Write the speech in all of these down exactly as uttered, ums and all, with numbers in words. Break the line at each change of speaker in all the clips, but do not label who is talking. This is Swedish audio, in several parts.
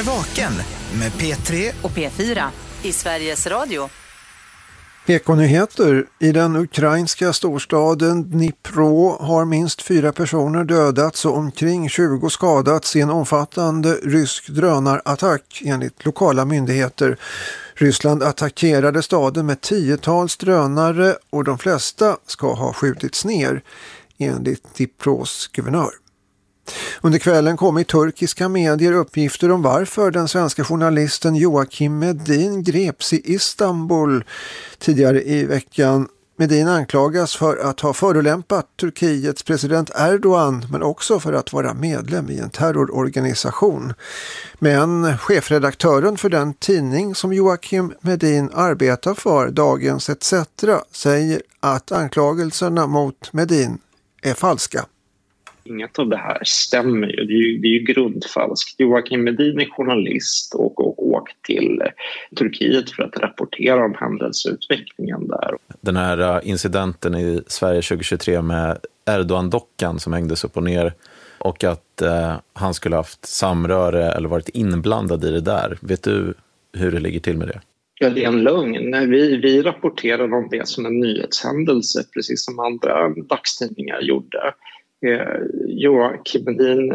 är Vaken med P tre
och P fyra i Sveriges Radio.
Ekonyheter. I den ukrainska storstaden Dnipro har minst fyra personer dödats och omkring tjugo skadats i en omfattande rysk drönarattack enligt lokala myndigheter. Ryssland attackerade staden med tiotals drönare och de flesta ska ha skjutits ner enligt Dnipros guvernör. Under kvällen kom i turkiska medier uppgifter om varför den svenska journalisten Joakim Medin greps i Istanbul tidigare i veckan. Medin anklagas för att ha förolämpat Turkiets president Erdogan men också för att vara medlem i en terrororganisation. Men chefredaktören för den tidning som Joakim Medin arbetar för, Dagens et cetera, säger att anklagelserna mot Medin är falska.
Inget av det här stämmer ju. Det är ju, det är ju grundfalskt. Joakim Medin är journalist och, och åkt till Turkiet för att rapportera om händelseutvecklingen där.
Den här incidenten i Sverige tjugohundratjugotre med Erdogan-dockan som hängdes upp och ner och att eh, han skulle haft samröre eller varit inblandad i det där. Vet du hur det ligger till med det?
Ja, det är en lögn. Vi, vi rapporterar om det som en nyhetshändelse, precis som andra dagstidningar gjorde. Eh, Joakim Medin,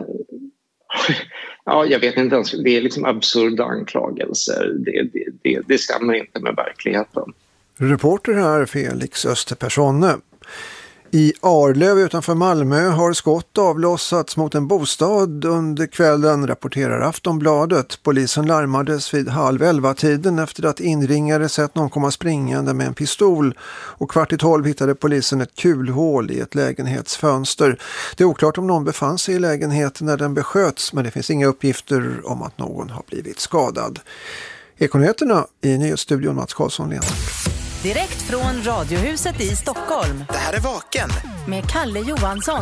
ja, jag vet inte ens, det är liksom absurda anklagelser. Det, det, det, det stämmer inte med verkligheten.
Reporter här Felix Österpersonne. I Arlöv utanför Malmö har skott avlossats mot en bostad under kvällen, rapporterar Aftonbladet. Polisen larmades vid halv elva tiden efter att inringare sett någon komma springande med en pistol. Och kvart i tolv hittade polisen ett kulhål i ett lägenhetsfönster. Det är oklart om någon befann sig i lägenheten när den besköts, men det finns inga uppgifter om att någon har blivit skadad. Ekonyheterna i nyhetsstudion Mats Karlsson Lena.
Direkt från Radiohuset i Stockholm.
Det här är Vaken
med Kalle Johansson.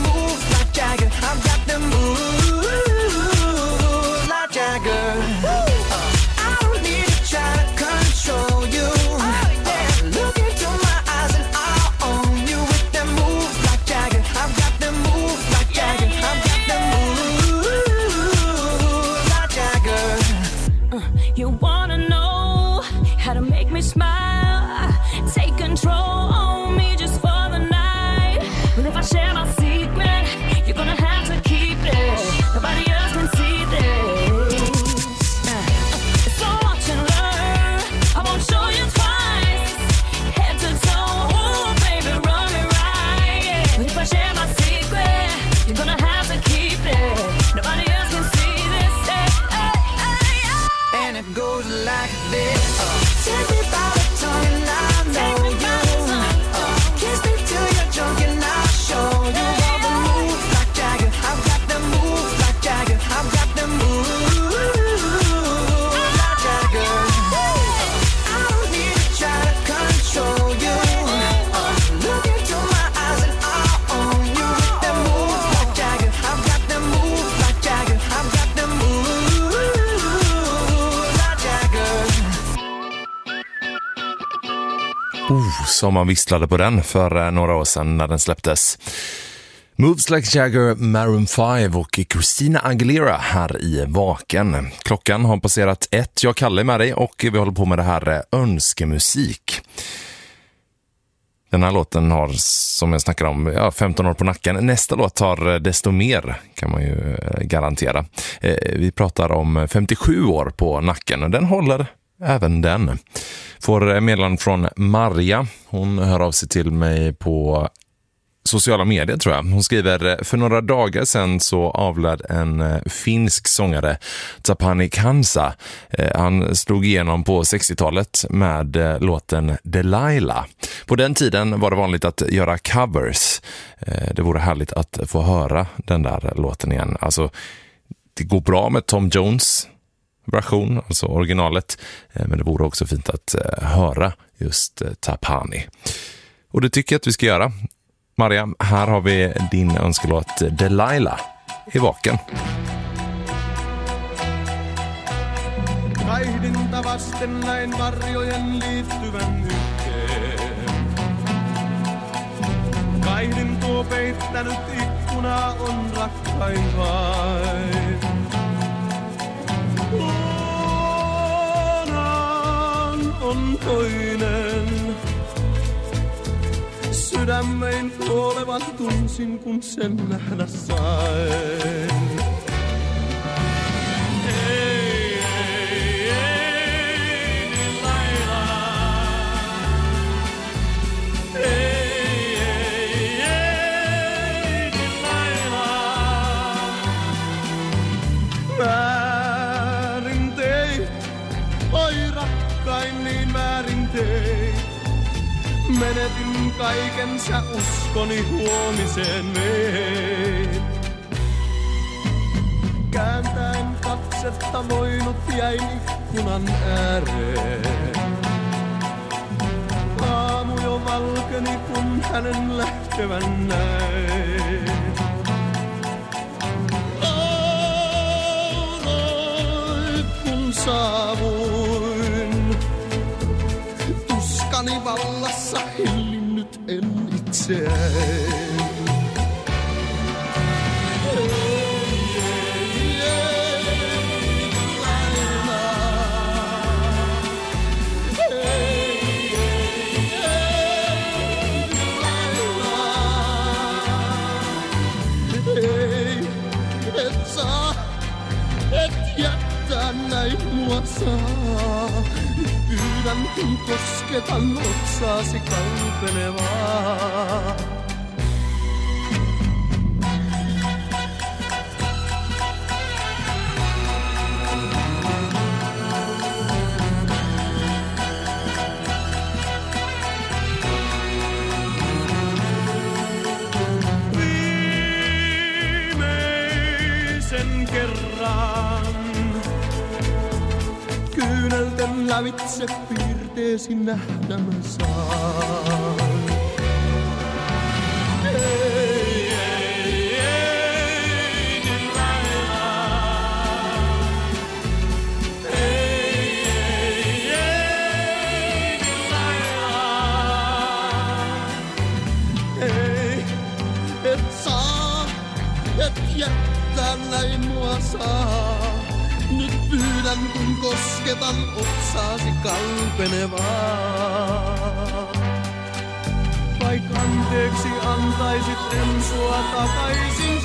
I've got the moves like Jagger. som man visslade på den för några år sedan när den släpptes. Moves Like Jagger, Maroon fem och Christina Aguilera här i Vaken. Klockan har passerat ett. Jag Kalle med dig och vi håller på med det här önskemusik. Den här låten har, som jag snackar om, ja, femton år på nacken. Nästa låt har desto mer, kan man ju garantera. Vi pratar om femtiosju år på nacken och den håller även den. Får meddelande från Maria. Hon hör av sig till mig på sociala medier, tror jag. Hon skriver: för några dagar sedan så avled en finsk sångare, Tapani Kansa. Han slog igenom på sextiotalet med låten Delilah. På den tiden var det vanligt att göra covers. Det vore härligt att få höra den där låten igen. Alltså, det går bra med Tom Jones version, alltså originalet. Men det vore också fint att höra just Tapani. Och det tycker jag att vi ska göra. Maria, här har vi din önskelåt Delilah i Vaken.
Kaihdinta vasten näin varjojen liittyvän yhteen. Kaihdin tuo peittänyt ikkuna on rakkain vain. Luonaan on toinen. Sydämein kuolevan tunsin, kun sen nähdä sain. Ei, ei, ei, Delilah. Ei, ei, ei, Delilah. Väärin teit, oi rakkain, niin väärin teit. Menetin kaiken, sä uskoni huomiseen vein. Kääntäen katsetta voinut jäin ikkunan ääreen. Aamu jo valkeni, kun hänen lähtevän näin. Lauloit, kun saavuin. Tuskani vallassa hillinnyt en itseäni. Näin mua saa. Pyydän, kun kosketan otsaasi kalpenevaa. Viimeisen kerran kyynelten lävitse piirteesi nähdä mä saan. Ei, ei, ei, Delilah. Ei, ei, ei, Delilah. Ei, et saa, et jättää näin mua saa. Nyt pyydän, kun kosketan otsaasi kalpenevaa. Vaik anteeksi antaisit, en sua takaisin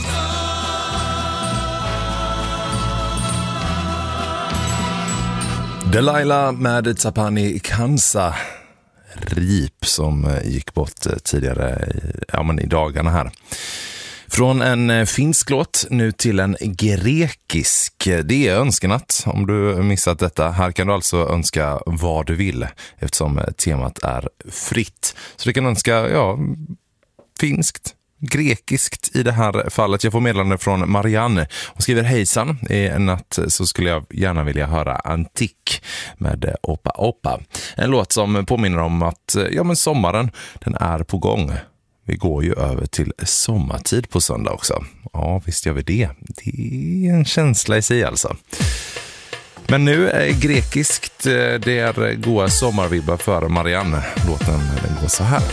saa.
Delilah med Tapani Kansa, Rip, som gick bort tidigare ja, men i dagarna här. Från en finsk låt nu till en grekisk. Det är önskenatt. Om du missat detta, här kan du alltså önska vad du vill eftersom temat är fritt. Så du kan önska ja, finskt, grekiskt i det här fallet. Jag får meddelande från Marianne. Hon skriver: hejsan, i en natt så skulle jag gärna vilja höra Antik med Opa Opa. En låt som påminner om att ja, men sommaren, den är på gång. Vi går ju över till sommartid på söndag också. Ja, visst gör vi det. Det är en känsla i sig alltså. Men nu är grekiskt, det är goda sommarvibbar för Marianne. Låten den går så här.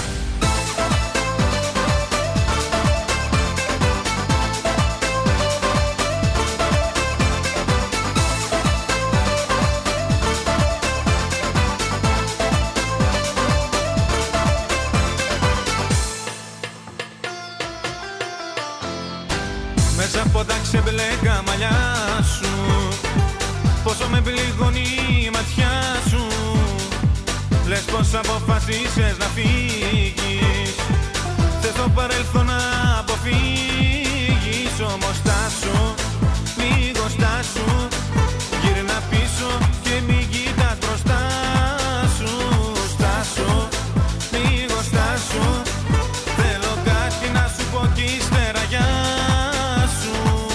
Μέσα από τα ξεμπλέκα μαλλιά σου, πόσο με πληγώνει η ματιά σου. Λες πως αποφασίσες να φύγεις, θες το παρελθόν να αποφύγεις. Όμως στάσου, λίγο στάσου, γύρνα πίσω και μην κοιτάς μπροστά σου. Στάσου, λίγο στάσου, θέλω κάτι να σου πω κι ύστερα για σου.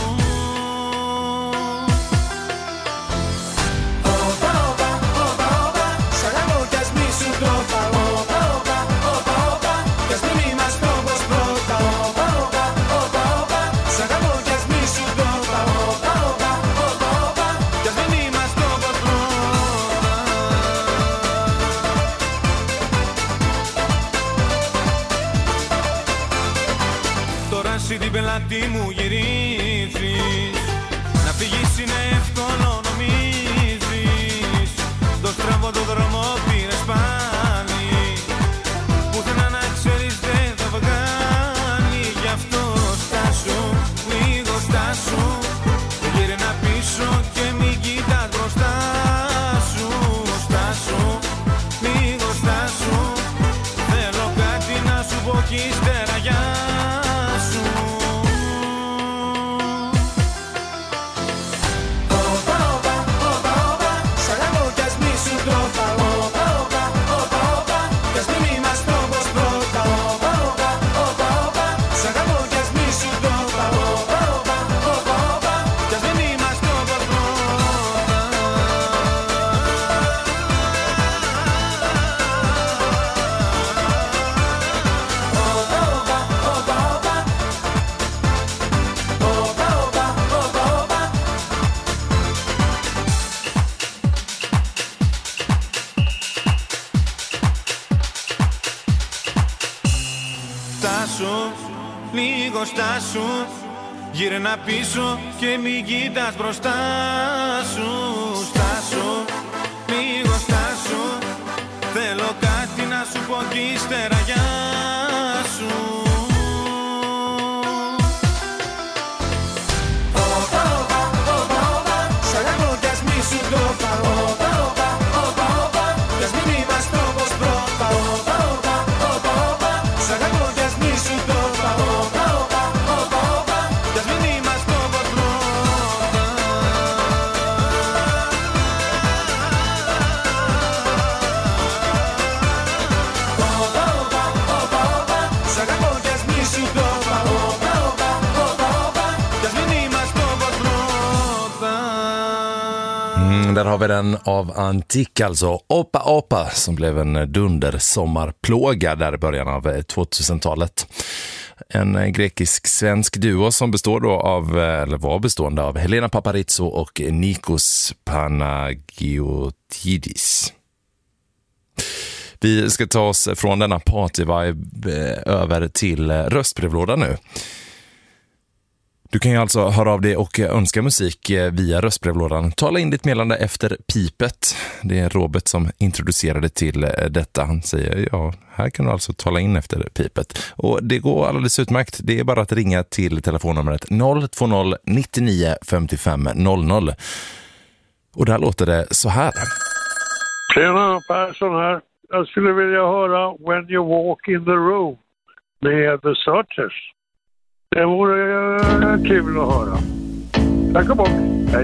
Όπα, όπα, όπα, όπα, σ' αγαπώ κι ας μη σου το είπα. Όπα, όπα, όπα, όπα, κι ας μην είμαστε όπως πρώτα. Όπα, όπα, όπα, όπα, σ' αγαπώ κι ας μη σου το είπα. Όπα, όπα, όπα, όπα, κι ας μην είμαστε όπως πρώτα. Τώρα εσύ την πελάτη μου γυρίζεις, να φύγεις είναι εύκολο νομίζεις. Το στραβό το δρόμο πήρες πάλι, πουθενά να ξέρεις δεν θα βγάλει. Γι' αυτό στάσου, λίγο στάσου, γύρνα πίσω και μην κοιτάς μπροστά σου. Στάσου, λίγο στάσου, θέλω κάτι να σου πω κι ύστερα για σου. Όπα, όπα, όπα, όπα, σ' αγαπώ κι ας μη σου το είπα. Όπα, όπα, όπα, όπα, κι ας μην είμαστε όπως πρώτα. Όπα, όπα, όπα, όπα, σ' αγαπώ κι ας μη σου το είπα. Όπα, όπα, όπα, όπα, κι ας μην είμαστε όπως πρώτα. Όπα, όπα, όπα, όπα, όπα, όπα, όπα, όπα. Στάσου, λίγο στάσου, γύρνα πίσω και μην κοιτάς μπροστά σου. Στάσου, λίγο στάσου, θέλω κάτι να σου πω κι ύστερα για σου. Όπα, όπα, όπα, όπα, σ' αγαπώ κι ας μη σου το είπα. Όπα, όπα, όπα, όπα, κι ας μην είμαστε όπως πρώτα. Όπα, όπα, όπα, όπα, σ' αγαπώ κι ας μη σου το είπα. Όπα, όπα, όπα, όπα, κι ας μην είμαστε όπως πρώτα. Όπα, όπα, όπα, όπα, σ' αγαπώ κι ας μη σου το είπα. Όπα, όπα, όπα, όπα, κι ας μην είμαστε όπως πρώτα.
Mm, där har vi den av Antik, alltså Oppa Oppa, som blev en dunder sommarplåga där i början av tvåtusentalet. En grekisk-svensk duo som består då av, eller var bestående av Helena Paparizou och Nikos Panagiotidis. Vi ska ta oss från denna party-vibe över till röstbrevlådan nu. Du kan ju alltså höra av dig och önska musik via röstbrevlådan. Tala in ditt meddelande efter pipet. Det är Robert som introducerade till detta. Han säger, ja, här kan du alltså tala in efter pipet. Och det går alldeles utmärkt. Det är bara att ringa till telefonnumret noll två noll nittionio femtiofem noll noll. Och där låter det så här.
Tjena, Persson här. Jag skulle vilja höra When You Walk in the Room med The Searchers. Det vore uh, kul att höra. Tack och bock. Hej.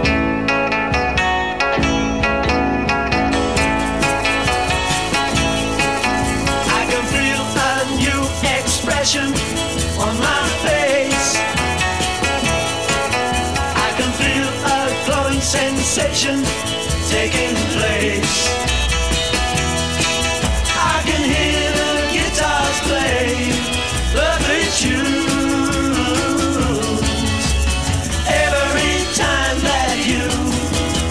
I can feel a new expression on my face. I can feel a glowing sensation taking place. I can hear the guitars play lovely tunes. Every time that you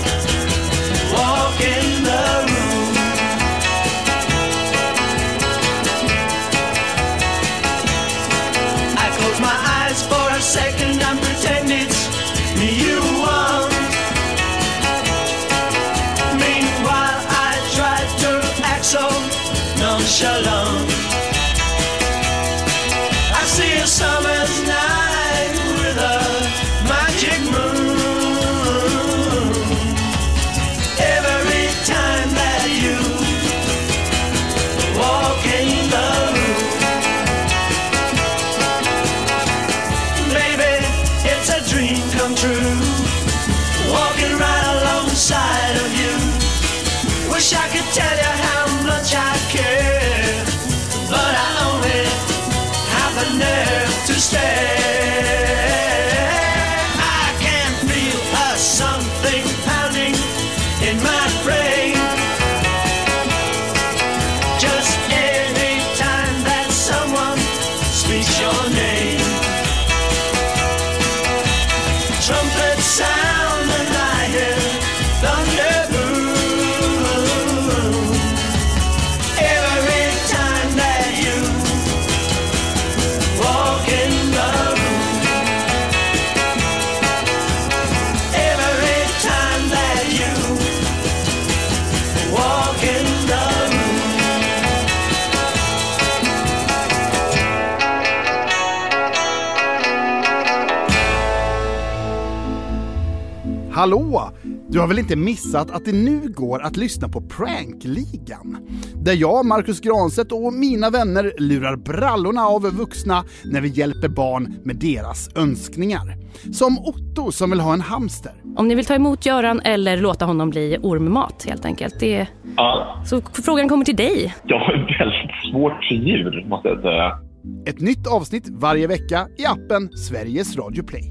Hallå! Du har väl inte missat att det nu går att lyssna på Prankligan? Där jag, Marcus Granstedt och mina vänner lurar brallorna av vuxna när vi hjälper barn med deras önskningar. Som Otto som vill ha en hamster.
Om ni vill ta emot Göran eller låta honom bli ormmat helt enkelt. Det... Ja. Så frågan kommer till dig.
Jag har väldigt svårt för djur, måste jag säga.
Ett nytt avsnitt varje vecka i appen Sveriges Radio Play.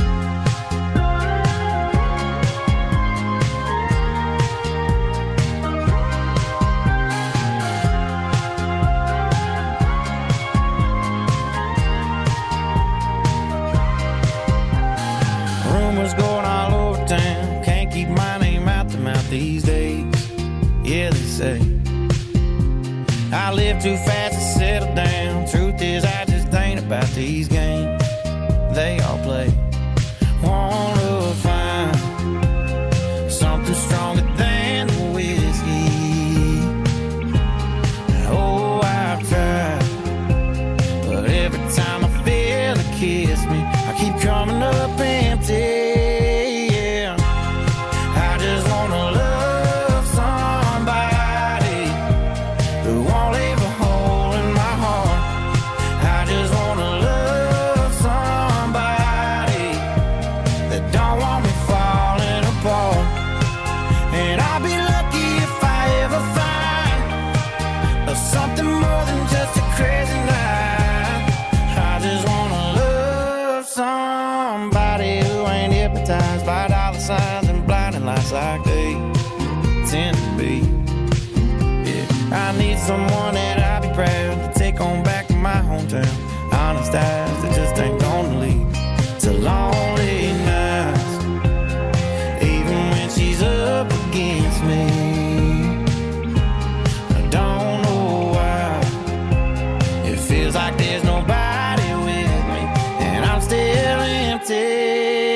Rumors going all over town. Can't keep my name out the mouth these days. Yeah, they say I live too fast to settle down. Truth is, I just ain't about these games they all play. Wanna find something stronger than the whiskey. Oh, I've tried, but every time I feel a kiss me, I keep coming up empty. Like they tend to be. Yeah, I need someone that I'll be proud to take on back to my hometown. Honest eyes that just ain't gonna leave to lonely nights, even when she's up against me. I don't know why it feels like there's nobody with me, and I'm still empty.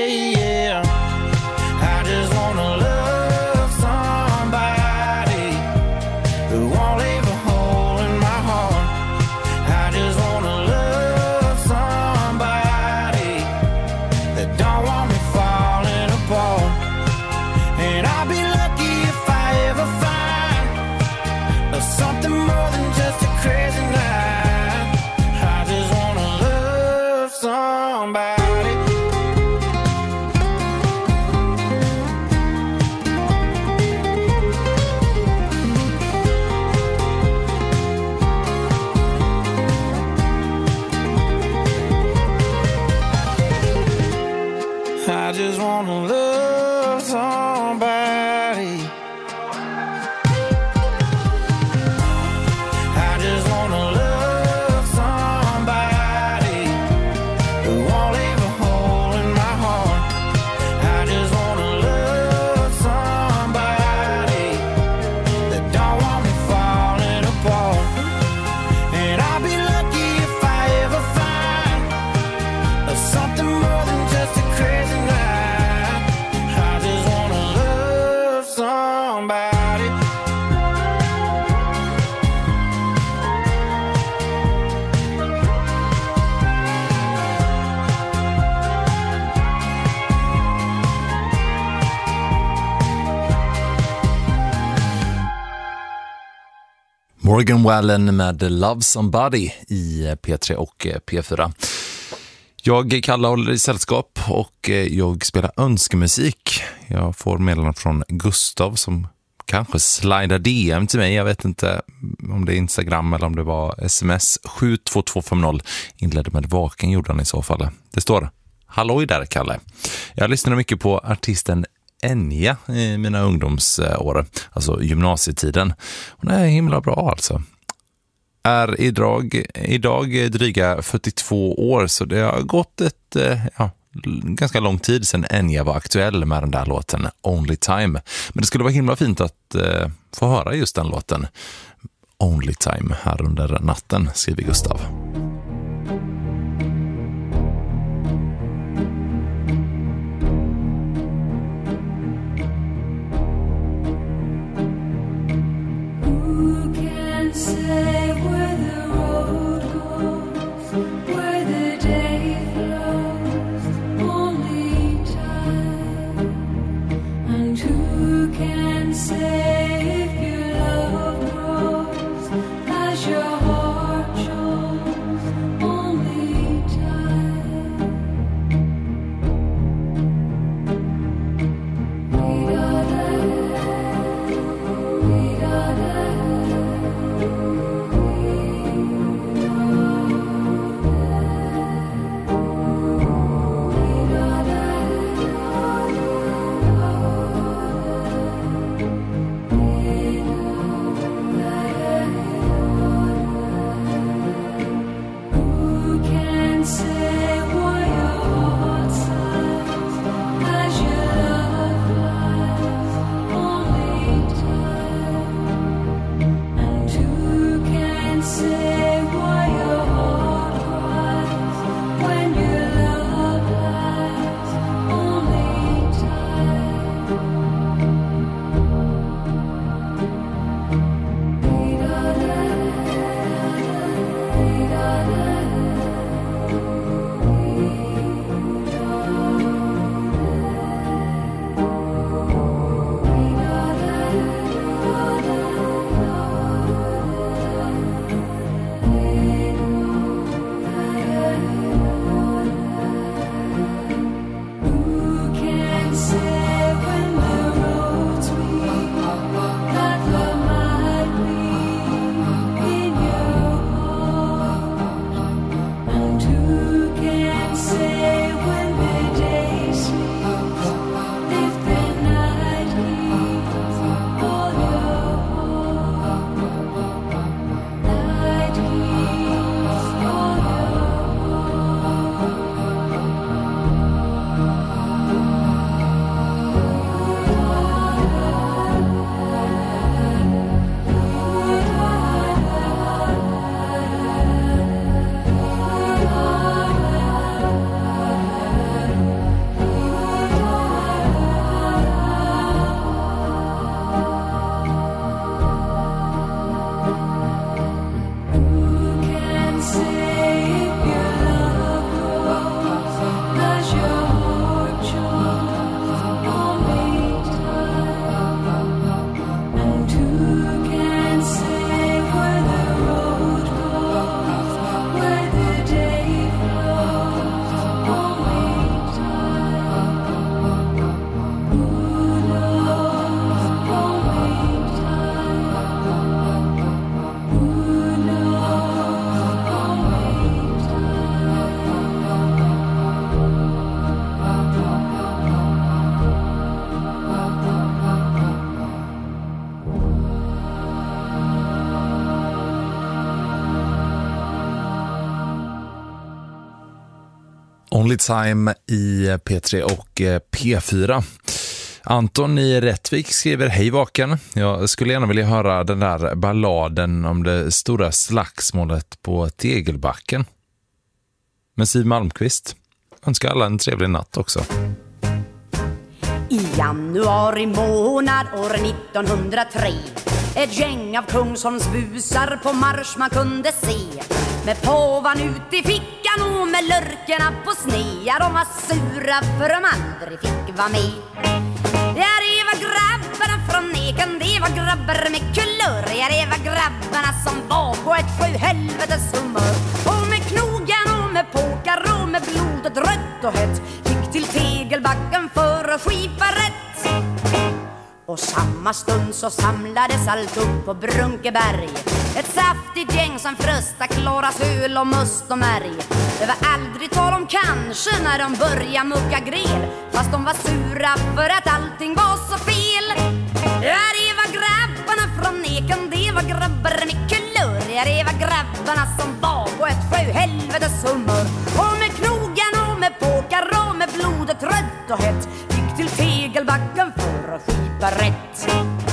Morgan Wallen med Love Somebody i P tre och P fyra. Jag Kalle håller i sällskap och jag spelar önskemusik. Jag får meddelande från Gustav som
kanske slida D M till mig. Jag vet inte om det är Instagram eller om det var sms. sju två två fem noll inledde med vaken gjorde han i så fall. Det står: halloj där, Kalle. Jag lyssnade mycket på artisten Enya i mina ungdomsår, alltså gymnasietiden. Hon är himla bra alltså. Är idag, idag dryga fyrtiotvå år, så det har gått ett ja, ganska lång tid sedan Enya var aktuell med den där låten Only Time. Men det skulle vara himla fint att eh, få höra just den låten Only Time här under natten, skriver Gustav. Only Time i P tre och P fyra. Anton i Rättvik skriver: hej vaken. Jag skulle gärna vilja höra den där balladen om det stora slagsmålet på Tegelbacken. Men Siv Malmqvist önskar alla en trevlig natt också.
I januari månad år nittonhundratre ett gäng av Kungsholms busar på marsch man kunde se. Med påvan ut i fickan och med lörkerna på snea. De var sura för de aldrig fick vara med. Ja, det var grabbarna från Eken, det var grabbar med kulör. Ja, det var grabbarna som var på ett sju helvetes humör. Och med knogen och med pokar och med blodet rött och hett gick till Tegelbacken för att skipa rätt. Och samma stund så samlades allt upp på Brunkeberg. Ett saftigt gäng som frösta Klaras öl och must och märg. Det var aldrig tal om kanske när de började mucka grel, fast de var sura för att allting var så fel. Ja, det var grabbarna från Eken, det var grabbar med kulör. Ja, det var grabbarna som var på ett sjöhelvetes humör. Och med knogen och med påkar och med blodet rött och hett gick till Tegelbacken för att skipa rätt.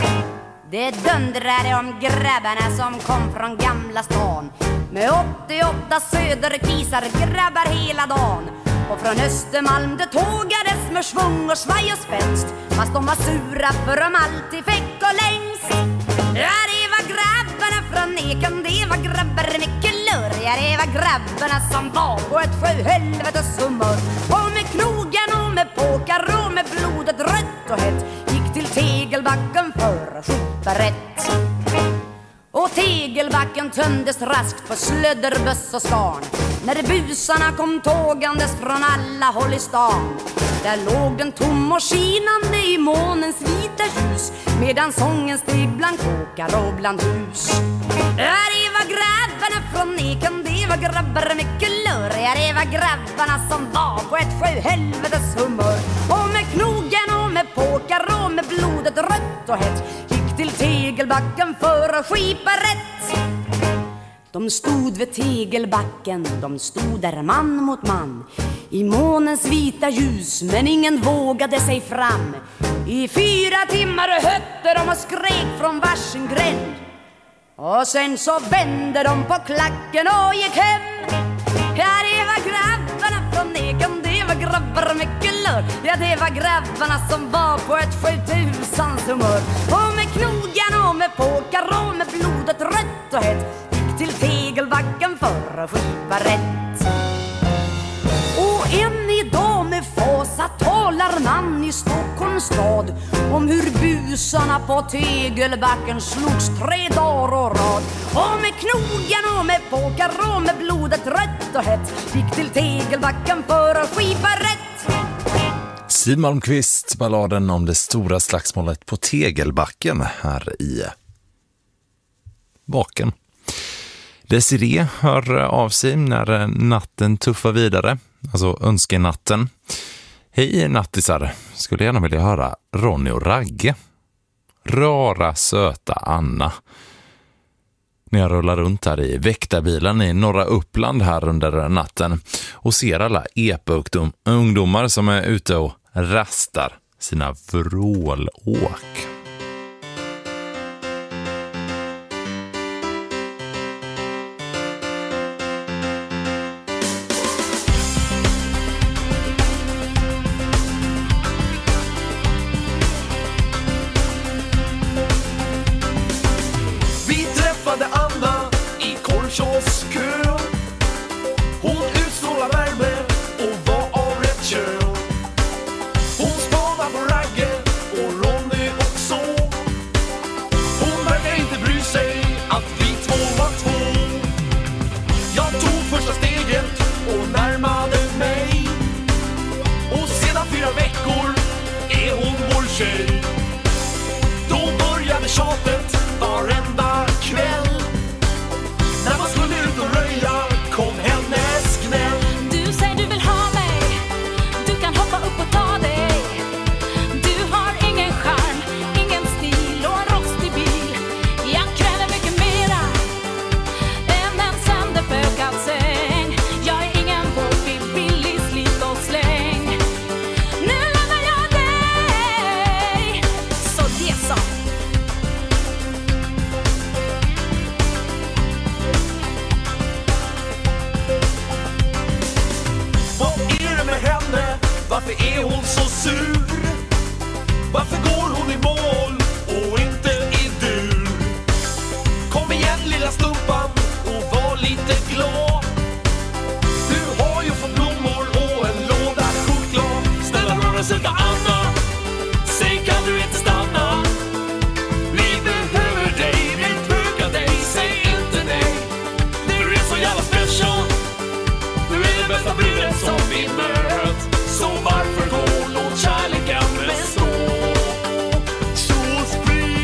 Det dundrade om grabbarna som kom från Gamla stan med åttioåtta söderkisar grabbar hela dagen. Och från Östermalm det tågades med svung och svaj och spänst, fast de var sura för de alltid fick och längst. Ja, det var grabbarna från Eken, det var grabbar med kulör. Ja, det var grabbarna som var på ett sjöhelvetes humör. Och med knogen och med påkar och med blodet rött och hett gick till Tegelbacken för att skipa rätt. Och Tegelbacken tömdes raskt på slödderböss och skarn när busarna kom tågandes från alla håll i stan. Där låg den tom och skinande i månens vita ljus, medan sången steg bland kåkar och bland hus. Ja, det var grabbarna från Eken, det var grabbar med kulör. Ja, det var grabbarna som var på ett sjöhelvetes humör. Och med knogen och med påkar och med blodet rött och hett gick till Tegelbacken för att skipa rätt. De stod vid Tegelbacken, de stod där man mot man i månens vita ljus, men ingen vågade sig fram. I fyra timmar hötte de och skrek från varsin gränd. Och sen så vände de på klacken och gick hem. Ja, det var grabbarna från Eken, det var grabbar med kulör. Ja, det var grabbarna som var på ett sjutusans humör. Och med knogen och med påkar och med blodet rött och hett till Tegelbacken för att skipa rätt. Och än idag med fasa talar man i Stockholms stad om hur busarna på Tegelbacken slogs tre dagar och rad. Och med knogen och med påkar och med blodet rött och hett gick till Tegelbacken för att skipa rätt.
Siw Malmkvist, balladen om det stora slagsmålet på Tegelbacken här i Baken. Desiree hör av sig när natten tuffar vidare, alltså önskenatten. Hej nattisar, skulle gärna vilja höra Ronny och Ragge. Rara söta Anna. När jag rullar runt här i väktarbilen i norra Uppland här under natten och ser alla epa-ungdomar som är ute och rastar sina vrålåk.
Så varför går låt kärleken bestå? Så spring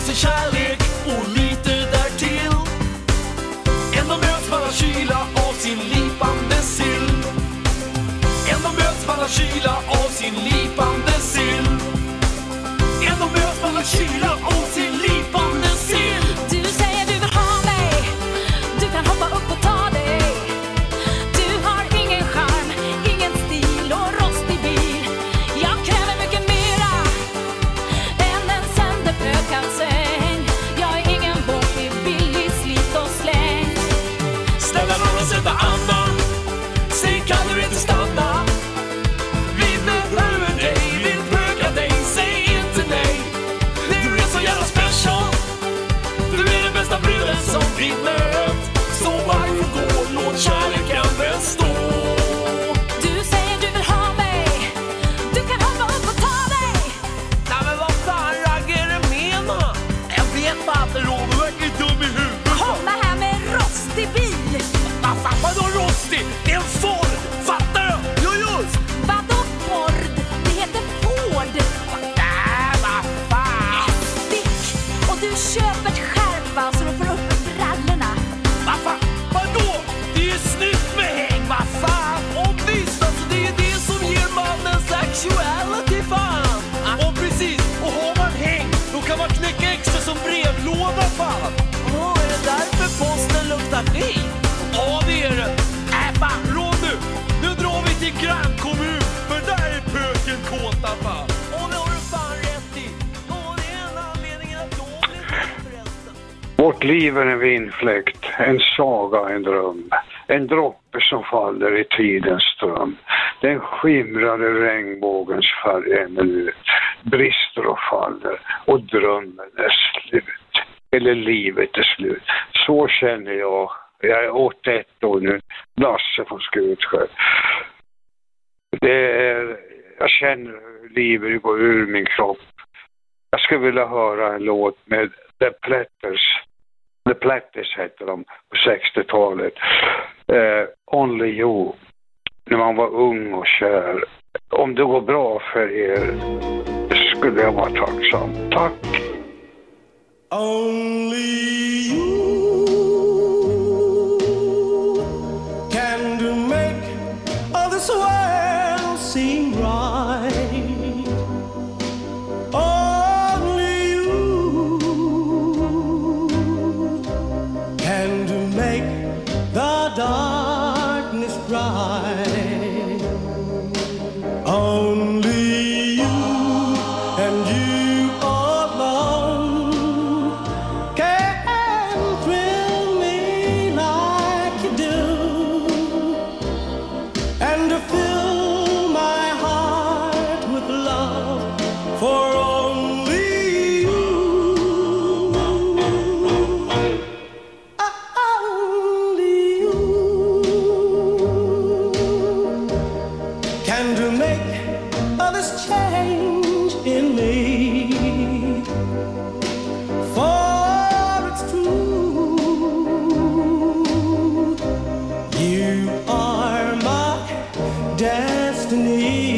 sin kärlek och lite därtill. Ändå möts man av kyla av sin lipande sill. Ändå möts man av kyla av sin lipande sill. Ändå möts man av kyla av sin lipande sill.
Du säger du vill ha mig, du kan hoppa upp och ta dig. Du har ingen charm, ingen stil och rostig bil. Jag kräver mycket mera än en sänderpökad säng. Jag är ingen bok i billig slit och släng.
Snälla någon sätta andan, säg kan du inte stanna. Vi behöver dig, vill pöka dig, säg inte nej. Du är så jävla special, du är den bästa bruden som vi mött. Så varför gå, låt kärleken bestå.
Du säger du vill ha mig, du kan hoppa upp och ta dig.
Nej men vad fan raggar du menar? Jag vet bara att Robert verkar dum i huvudet.
Komma här med en rostig bil.
Vad fan vadå rostig? Det är en Ford, fattar du? Jo just.
Vadå Ford? Det heter Ford.
Nej vad fan.
Stick! Och du köper ett skärpa så du får upp brallorna.
Vad fan? Vadå? Det är ju snyggt med häng, vad fan? Och visst alltså, det är det som ger mannen sexuality, fan. Och precis, och har man häng, då kan man knäcka extra som brevlåda, fan. Åh, är det därför posten luktar skit? Ja, det är det. Äh, fan, Ronny, nu drar vi till grannkommun, för där är pöken kåta, fan. Och det har du fan rätt i. Och det är en anledning att då blir det förresten.
Vårt liv är en vindfläkt, en saga, en dröm. En droppe som faller i tidens ström. Den skimrade regnbågens färg en minut. Brister och faller och drömmen är slut. Eller livet är slut. Så känner jag. Jag är åttioett år nu. Lasse från Skutskär. Det är, jag känner hur livet går ur min kropp. Jag skulle vilja höra en låt med The Platters. The Platters hette de på sextiotalet. Uh, Only You. När man var ung och kär. Om det går bra för er skulle jag vara tacksam. Tack!
Only you can do make all this world seem right. Only you can do make the darkness bright. Only you and you alone can thrill me like you do, and to fill my heart with love for only you. Only you can do make all this change in me. For it's true, you are my destiny.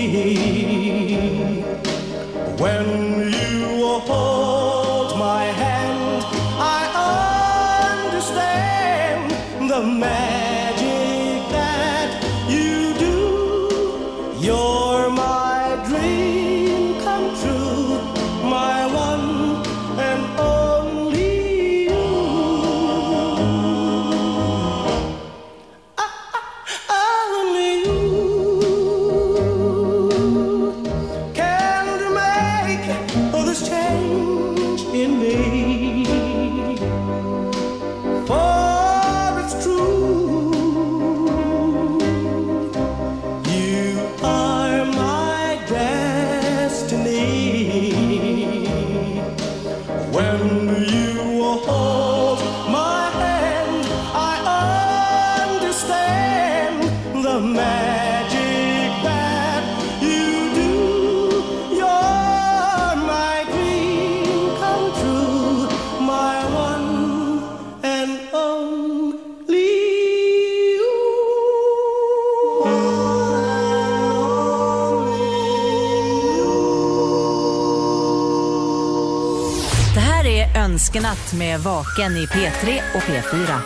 When you hold my hand, I understand the magic that you do. You're my dream come true, my one and only you. Ah, ah, only you
Önskenatt med Vaken i P tre och P fyra.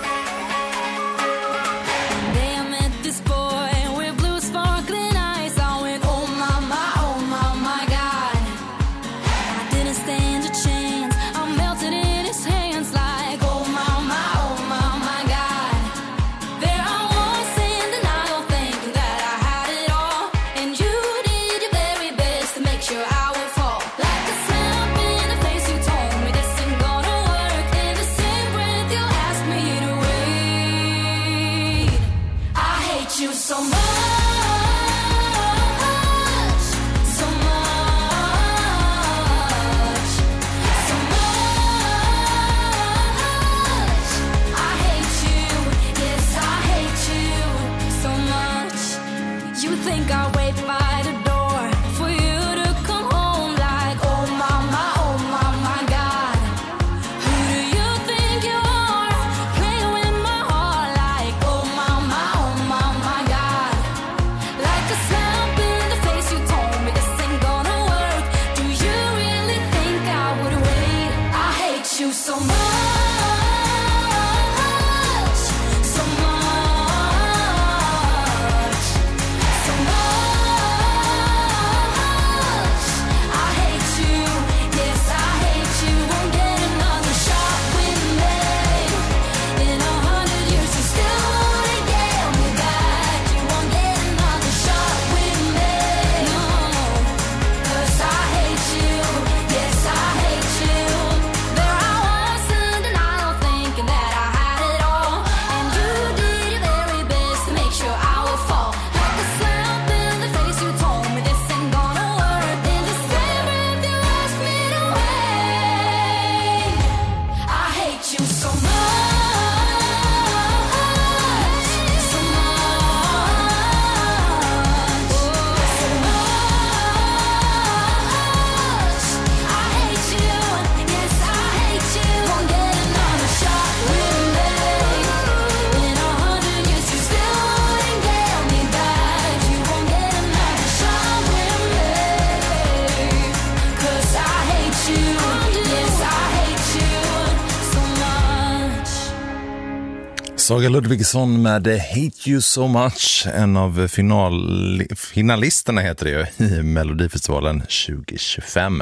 Saga Ludvigsson med Hate You So Much, en av final, finalisterna heter det ju, i Melodifestivalen tjugo tjugofem.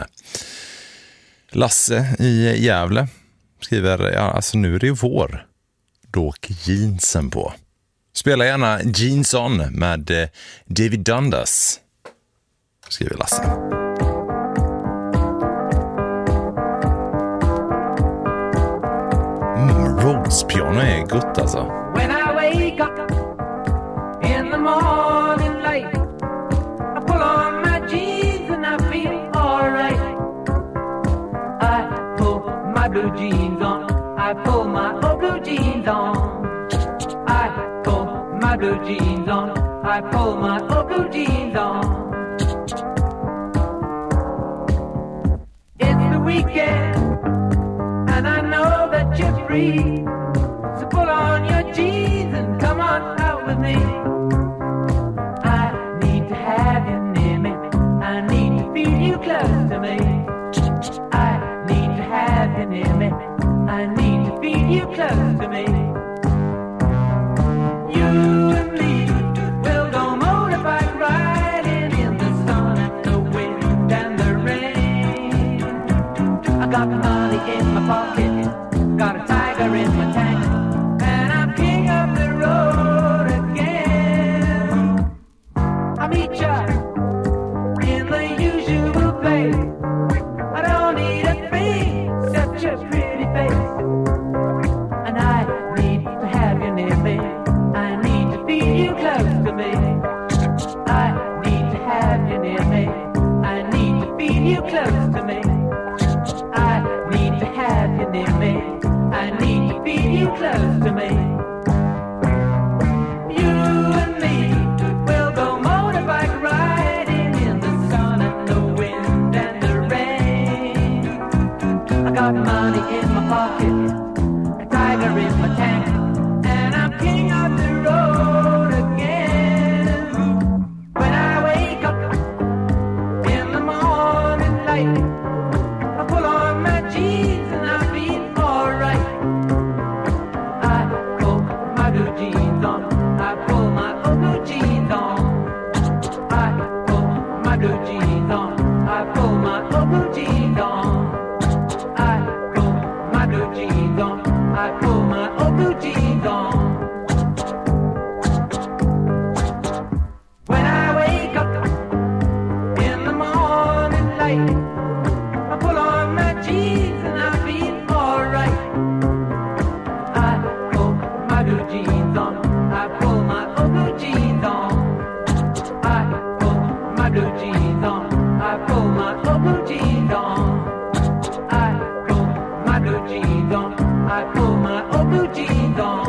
Lasse i Gävle skriver, ja, alltså nu är det ju vår, då åker jeansen på. Spela gärna Jeans On med David Dundas, skriver Lasse. Mm, Rhodes piano är gott alltså.
When I wake up in the morning light, I pull on my jeans and I feel alright. I pull my blue jeans on, I pull my old blue jeans on. I pull my blue jeans on, I pull my old blue jeans on. It's the weekend and I know that you're free. So pull on your jeans and come on out with me. I need to have you near me, I need to feel you close to me. I need to have you near me, I need to feel you close to me. You and me will go motorbike riding in the sun and the wind and the rain. I got money in my pocket, got a tiger in my tank, and I'm king of the road again. I meet ya in the usual place. I don't need a thing except your pretty face. And I need to have you near me, I need to feel you close to me. I need to have you near me, I need to feel you close to me. I need to have you near me, I need to feel you close to me. You and me will go motorbike riding in the sun and the wind and the rain. I got money in my pocket, a tiger in my tank, and I'm king of the road again. When I wake up in the morning light, jeans on. I pull my blue jeans on. I pull my blue jeans on. I pull my blue jeans on. When I wake up in the morning light, I pull on my jeans and I feel alright. I pull my blue jeans on. I pull my blue jeans on. I pull my blue jeans on. I pull my blue jeans on. I pull my blue jeans on. I pull my blue jeans on.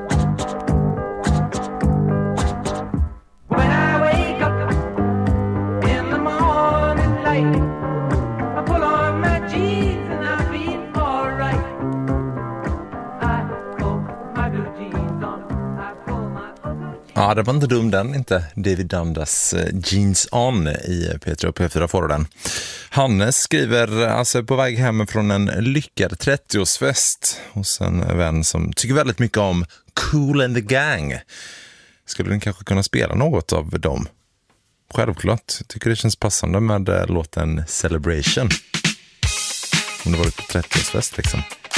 When I wake up in the morning light, I pull on my jeans and I feel alright. I pull my blue jeans on. I pull my blue jeans on.
Ja, det var inte dum den, inte David Dundas Jeans On i P tre och P fyra får du den. Hannes skriver alltså på väg hem från en lyckad trettioårsfest hos en vän som tycker väldigt mycket om Kool and the Gang. Skulle den kanske kunna spela något av dem? Självklart, tycker det känns passande med låten Celebration. Om det var på trettioårsfest liksom.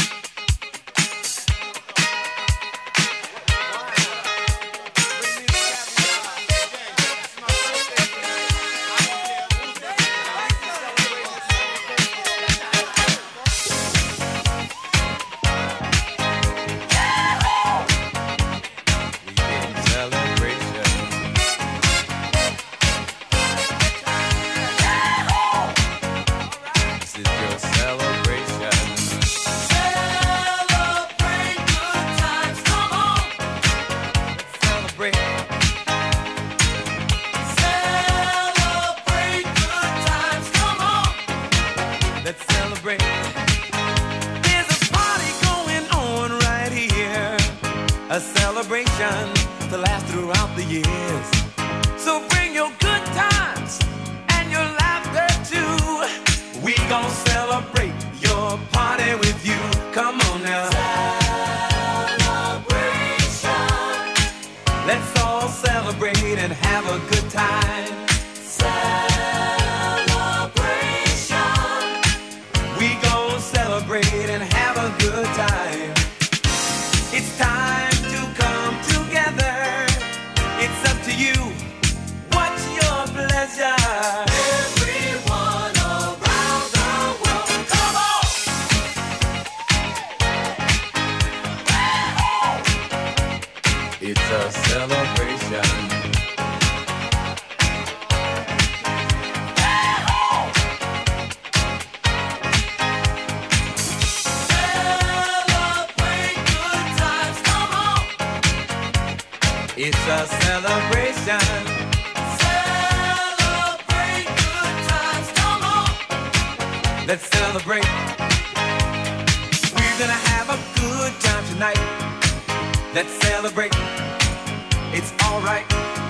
A celebration to last throughout the years. So bring your good times and your laughter too. We gon' celebrate your party with you. Come on now. Celebration. Let's all celebrate and have a good time. Celebration. We gon' celebrate and have a good time. It's time to come together. It's up to you. What's your pleasure? Everyone around the world, come on! It's a celebration. It's a celebration. Celebrate good times, come on. Let's celebrate. We're gonna have a good time tonight. Let's celebrate. It's alright.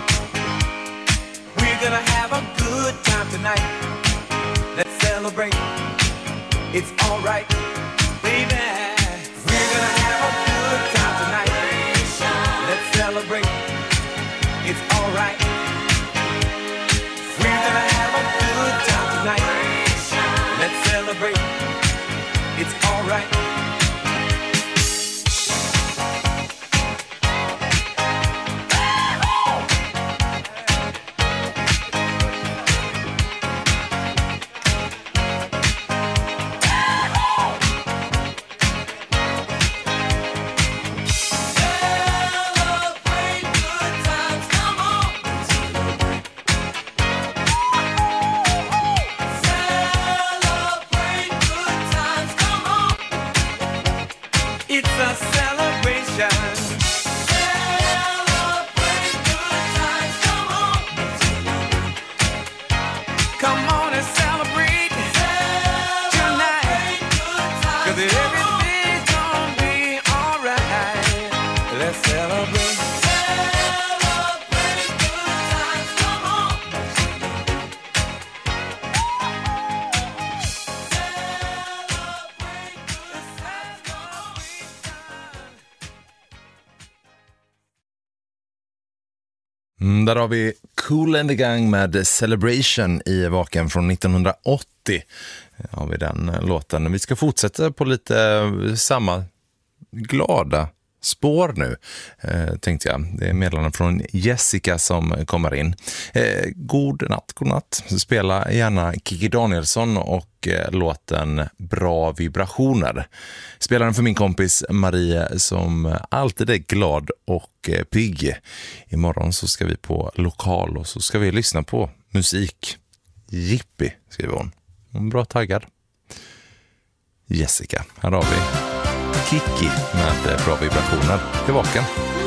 We're gonna have a good time tonight. Let's celebrate. It's alright. Baby, we're gonna have a good time tonight. Let's celebrate. It's alright. We're gonna have a good time tonight. Let's celebrate. It's alright.
Mm, där har vi Kool and the Gang med Celebration i Vaken från nittonhundraåttio. Har vi den låten. Vi ska fortsätta på lite samma glada spår nu, eh, tänkte jag. Det är meddelanden från Jessica som kommer in. Eh, god natt, god natt. Spela gärna Kikki Danielsson och eh, låten Bra vibrationer. Spela den för min kompis Marie som alltid är glad och eh, pigg. Imorgon så ska vi på lokal och så ska vi lyssna på musik. Jippi, skriver hon. Hon är bra taggad. Jessica, här har vi Kikki med Bra vibrationer i Vaken.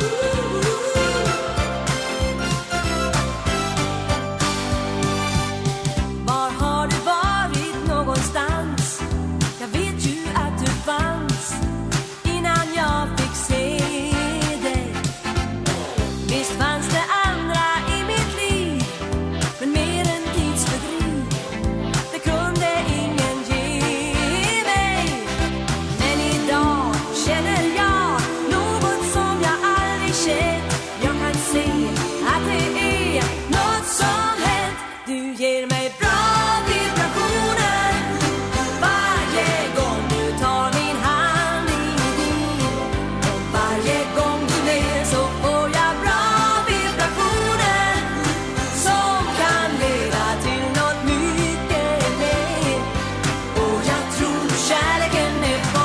Var har du varit någonstans? Jag vet ju att du fanns innan jag fick se dig. Visst fanns det andra i mitt liv, men mer än tidsfördriv, det kunde ingen ge mig. Men idag känner jag något som jag aldrig känt. Jag kan se att det är något som hänt. Du ger mig bra vibrationer varje gång du tar min hand i din. Och varje gång du ler så får jag bra vibrationer som kan leda till något mycket mer. Och jag tror kärleken är på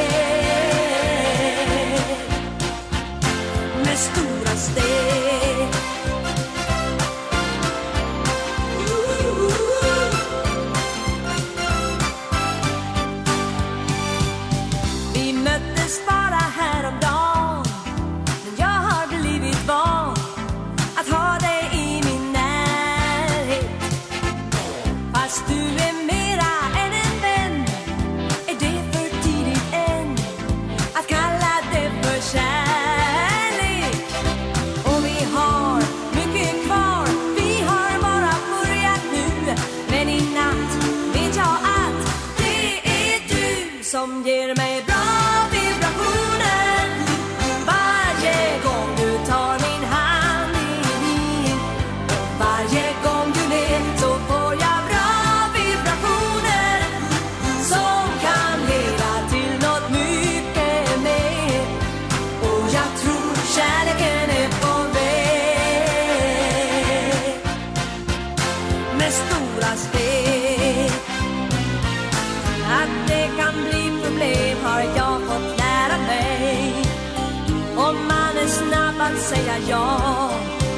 väg med stora steg. Vi möttes bara häromdagen, men jag har blivit van att ha dig i min närhet. Fast du är mera än en vän, är det för tidigt än att kalla det för kärlek. Och vi har mycket kvar, vi har bara börjat nu. Men i natt vet jag att det är du som ger mig bra vibrationer varje gång du tar min hand i din. Och varje gång du ler så får jag bra vibrationer som kan leda till något mycket mer. Och jag tror kärleken är på väg med stora steg. Att det kan bli problem har jag fått lära mig. Om man är snabb att säga ja.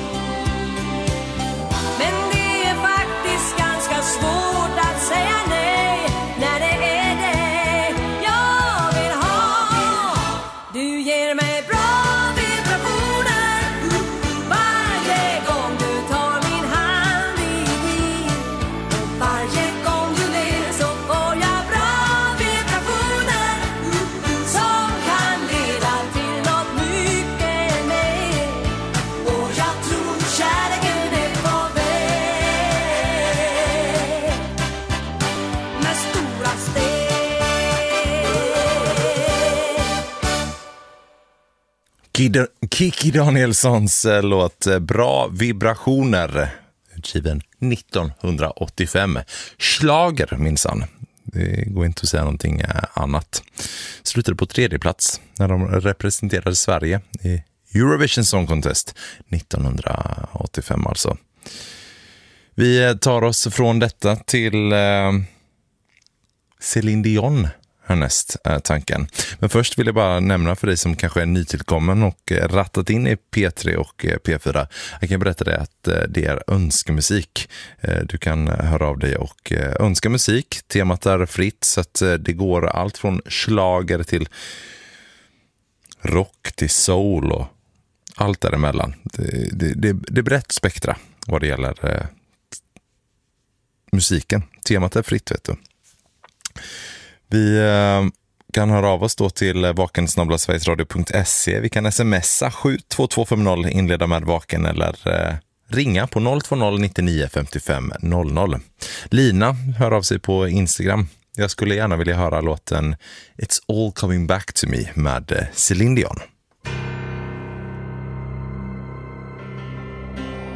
Men det är faktiskt ganska svårt att säga nej när det är det jag vill ha. Du ger mig bra vibrationer varje gång du tar min hand i din. Och varje gång du ler så får jag bra vibrationer som kan leda till något mycket mer. Och jag tror kärleken är på väg med stora steg.
Kid- Kikki Danielssons eh, låt eh, Bra vibrationer, utgiven nittonhundraåttiofem. Schlager minsann. Det går inte att säga någonting eh, annat. Slutade på tredje plats när de representerade Sverige i Eurovision Song Contest nittonhundraåttiofem alltså. Vi eh, tar oss från detta till eh, Céline Dion härnäst är tanken. Men först vill jag bara nämna för dig som kanske är nytillkommen och rattat in i P tre och P fyra. Jag kan berätta dig att det är önskemusik. Du kan höra av dig och önska musik. Temat är fritt så att det går allt från schlager till rock till soul och allt däremellan. Det, det, det, det är brett spektra vad det gäller eh, musiken. Temat är fritt, vet du. Vi eh, kan höra av oss då till vaken snabel-a sverigesradio punkt se. Vi kan smsa sju två två fem noll, inleda med vaken, eller eh, ringa på noll två noll nio nio fem fem noll noll. Lina hör av sig på Instagram. Jag skulle gärna vilja höra låten It's All Coming Back to Me med Céline Dion.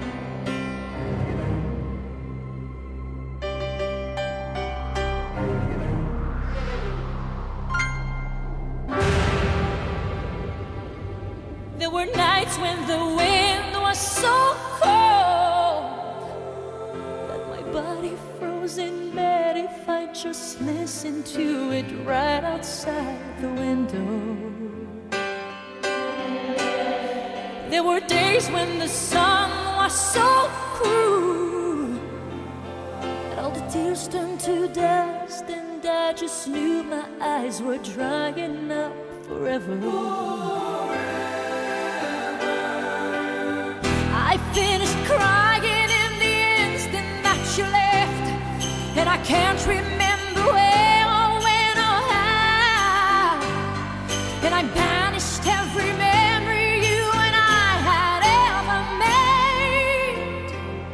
nights when the wind was so cold that my body froze in bed if I just listened to it right outside the window. There were days when the sun was so cruel that all the tears turned to dust, and I just knew my eyes were drying up forever. I finished crying in the instant that you left, and I can't remember where or when or how, and I banished every memory you and I had ever made.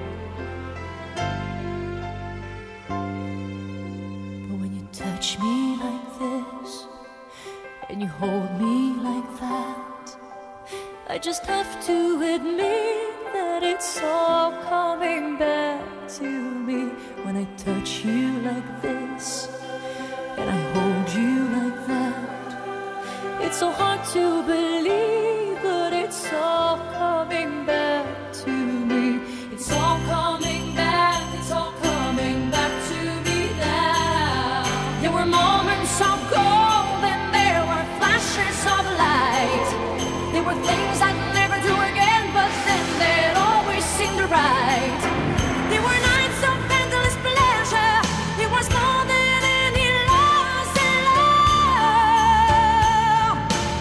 But when you touch me like this and you hold me like that, I just have to admit that it's all coming back to me. When I touch you like this and I hold you like that, it's so hard to believe, but it's all coming back to me. It's all coming back, it's all coming back to me now. There were moments of gold and there were flashes of light. There were things I'd never do again, but then they'd always seem right. There were nights of endless pleasure. It was more than any loss in love.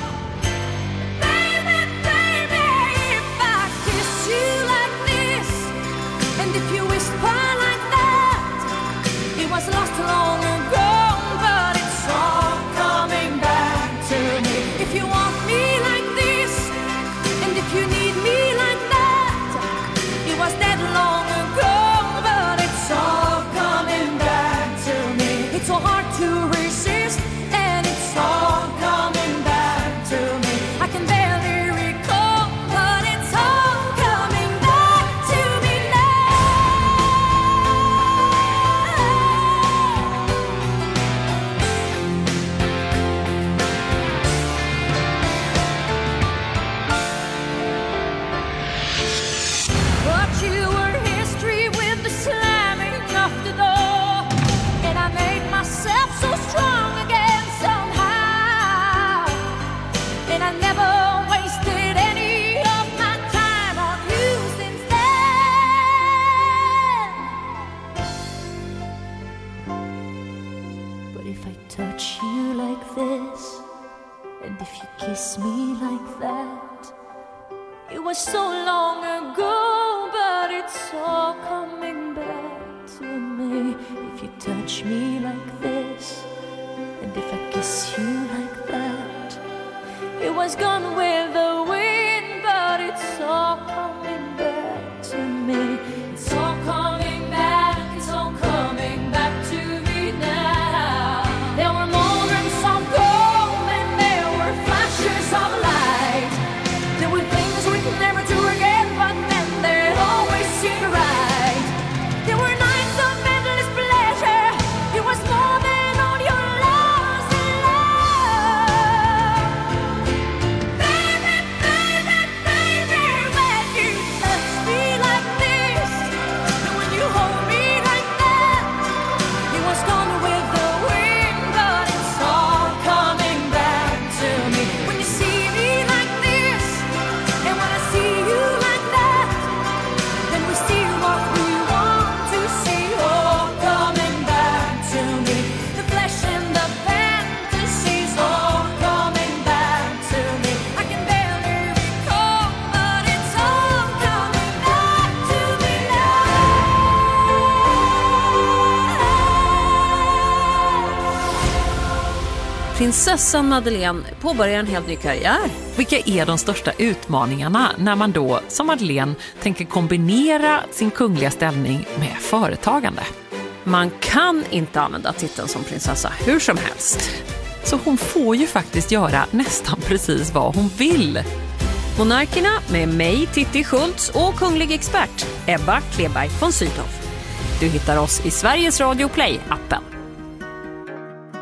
Baby, baby, if I kiss you like this, and if you whisper like that, it was lost long ago, but it's all coming back to me. If you want me like this, and if you need me like that, it was dead long ago, but it's all coming back to me. It's so hard to resist, and it's all coming back to me. I can barely recall, but it's all coming back to me But you were history with the slamming of the door, and I made myself so strong again somehow, and I never wasted any of my time on you since then. But if I touch you like this, and if you kiss me like that, it was so long ago, but it's all coming back to me. If you touch me like this, and if I kiss you like that, it was gone with the wind, but it's all coming back to me. It's all coming back, it's all coming back to me now. There were moments of gold and there were flashes of light. There were things we could never do again, but then they'd always seem right. There were nights of endless pleasure. It was more than all your loss in love. Baby, baby, baby, when you touch me like this, and when you hold me like that, it was gone with the wind, but it's all coming back to me. When you see me like this, and when I see you like that, then we see what we want to see, all coming back to me. The flesh and the fantasies, all coming back to me. I can barely recall, but it's all coming back to me
Prinsessan Madeleine påbörjar en helt ny karriär. Vilka är de största utmaningarna när man då, som Madeleine, tänker kombinera sin kungliga ställning med företagande? Man kan inte använda titeln som prinsessa hur som helst. Så hon får ju faktiskt göra nästan precis vad hon vill. Monarkerna med mig, Titti Schultz, och kunglig expert Ebba Kleberg von Sydow. Du hittar oss i Sveriges Radio Play-appen.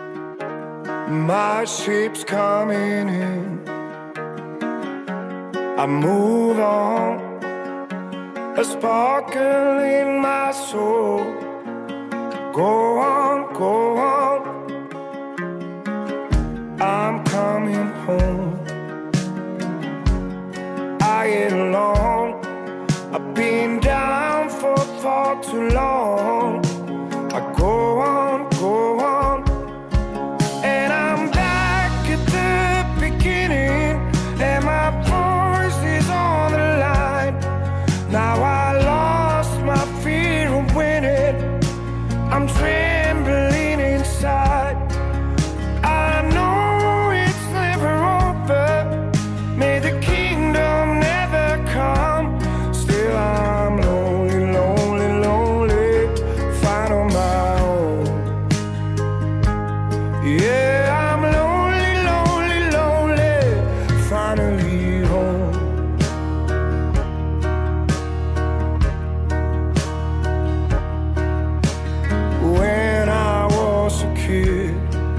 My ship's coming in.
I move on, a sparkle in my soul. Go on, go on, I'm coming home. I get along, I've been down for far too long. I go on, go on, and I'm back at the beginning, and my voice is on the line. Now I lost my fear of winning, I'm trembling inside. I know it's never over, may the kingdom never come. Still I'm lonely, lonely, lonely, fine on my own. Yeah, I'm lonely, lonely, lonely, finally home. When I was a kid,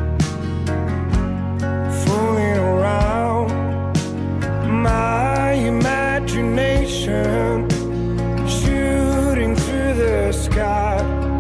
fooling around, my imagination shooting through the sky.